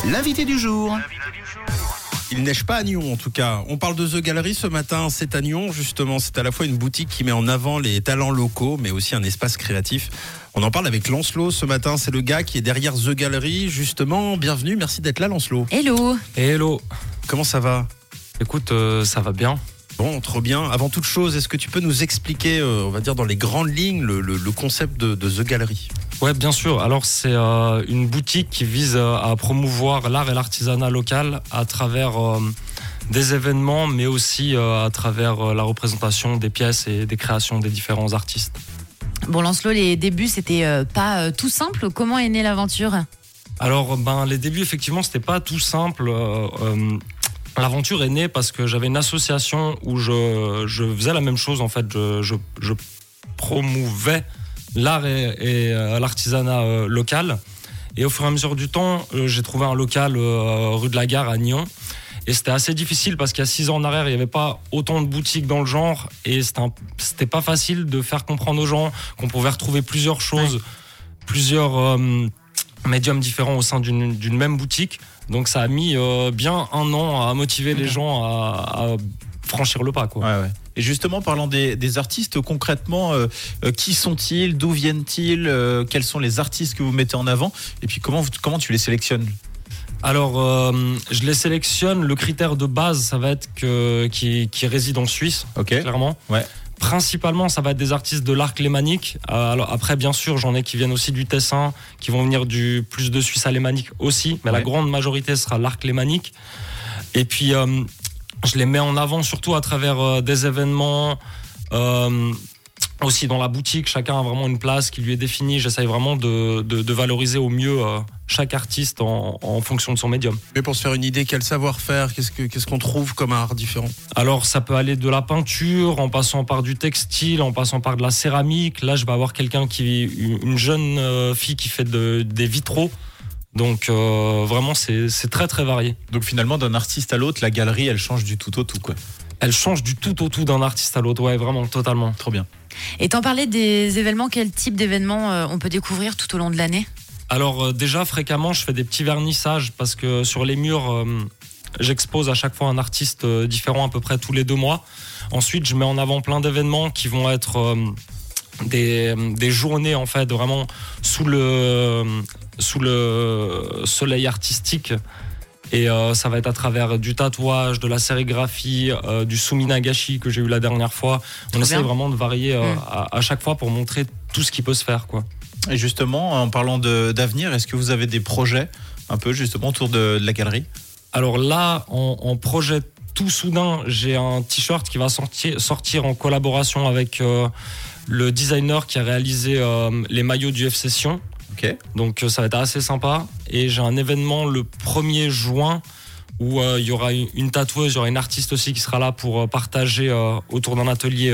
L'invité du jour. Il neige pas à Nyon en tout cas. On parle de The Gallery ce matin, c'est à Nyon justement. C'est à la fois une boutique qui met en avant les talents locaux mais aussi un espace créatif. On en parle avec Lancelot ce matin, c'est le gars qui est derrière The Gallery justement. Bienvenue, merci d'être là Lancelot. Hello. Hello. Comment ça va ? Écoute, ça va bien. Bon, trop bien. Avant toute chose, est-ce que tu peux nous expliquer, on va dire dans les grandes lignes, le concept de The Gallery ? Ouais, bien sûr. Alors, c'est une boutique qui vise à promouvoir l'art et l'artisanat local à travers des événements, mais aussi à travers la représentation des pièces et des créations des différents artistes. Bon, Lancelot, les débuts, c'était pas tout simple. Comment est née l'aventure ? Alors, les débuts, effectivement, c'était pas tout simple. L'aventure est née parce que j'avais une association où je faisais la même chose. En fait, je promouvais l'art et l'artisanat local. Et au fur et à mesure du temps, j'ai trouvé un local rue de la Gare à Nyon. Et c'était assez difficile parce qu'il y a 6 ans en arrière, il n'y avait pas autant de boutiques dans le genre. Et c'était pas facile de faire comprendre aux gens qu'on pouvait retrouver plusieurs choses, plusieurs médiums différents au sein d'une même boutique. Donc ça a mis bien 1 an à motiver les gens à franchir le pas, quoi. Ouais. Et justement, parlant des artistes, concrètement, qui sont-ils ? D'où viennent-ils ? Quels sont les artistes que vous mettez en avant ? Et puis comment tu les sélectionnes ? Alors, je les sélectionne. Le critère de base, ça va être qui résident en Suisse, clairement. Ouais. Principalement, ça va être des artistes de l'arc lémanique. Alors après, bien sûr, j'en ai qui viennent aussi du Tessin, qui vont venir plus de Suisse alémanique aussi, mais la grande majorité sera l'arc lémanique. Et puis, je les mets en avant surtout à travers des événements, aussi dans la boutique. Chacun a vraiment une place qui lui est définie. J'essaye vraiment de valoriser au mieux chaque artiste en fonction de son médium. Mais pour se faire une idée, quel savoir-faire, qu'est-ce qu'on trouve comme art différent ? Alors ça peut aller de la peinture, en passant par du textile, en passant par de la céramique. Là, je vais avoir une jeune fille qui fait des vitraux. Donc vraiment, c'est très très varié. Donc finalement, d'un artiste à l'autre, la galerie, elle change du tout au tout, quoi. Elle change du tout au tout d'un artiste à l'autre, ouais, vraiment, totalement. Trop bien. Et t'en parlais des événements, quel type d'événements on peut découvrir tout au long de l'année ? Alors déjà, fréquemment, je fais des petits vernissages parce que sur les murs, j'expose à chaque fois un artiste différent à peu près tous les 2 mois. Ensuite, je mets en avant plein d'événements qui vont être des journées, en fait, vraiment sous le soleil artistique. Et ça va être à travers du tatouage, de la sérigraphie, du suminagashi que j'ai eu la dernière fois. On essaie vraiment de varier à chaque fois pour montrer tout ce qui peut se faire, quoi. Et justement, en parlant d'avenir, est-ce que vous avez des projets un peu justement autour de la galerie ? Alors là, en projet tout soudain, j'ai un t-shirt qui va sortir en collaboration avec le designer qui a réalisé les maillots du FC Sion. Okay. Donc ça va être assez sympa. Et j'ai un événement le 1er juin où il y aura une tatoueuse, il y aura une artiste aussi qui sera là pour partager autour d'un atelier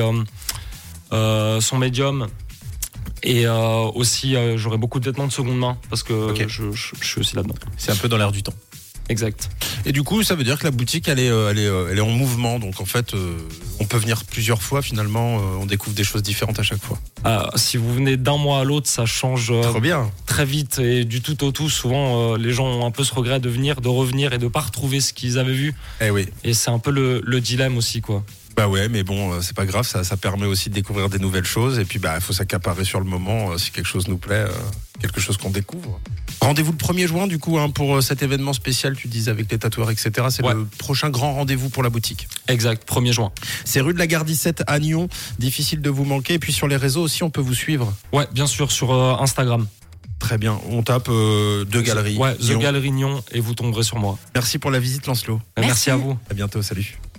son médium. Et aussi j'aurai beaucoup de vêtements de seconde main parce que je suis aussi là-dedans. C'est un peu dans l'air du temps. Exact. Et du coup, ça veut dire que la boutique, elle est en mouvement. Donc en fait, on peut venir plusieurs fois. Finalement, on découvre des choses différentes à chaque fois. Si vous venez d'un mois à l'autre, ça change trop bien. Très vite et du tout au tout. Souvent, les gens ont un peu ce regret de revenir et de pas retrouver ce qu'ils avaient vu. Eh oui. Et c'est un peu le dilemme aussi, quoi. Bah ouais, mais bon, c'est pas grave, ça permet aussi de découvrir des nouvelles choses. Et puis, il faut s'accaparer sur le moment si quelque chose nous plaît, quelque chose qu'on découvre. Rendez-vous le 1er juin, du coup, pour cet événement spécial, tu disais, avec les tatoueurs, etc. C'est le prochain grand rendez-vous pour la boutique. Exact, 1er juin. C'est rue de la Gare 17 à Nyon. Difficile de vous manquer. Et puis, sur les réseaux aussi, on peut vous suivre. Ouais, bien sûr, sur Instagram. Très bien. On tape The Gallery. Ouais, The Gallery Nyon et vous tomberez sur moi. Merci pour la visite, Lancelot. Merci à vous. À bientôt. Salut.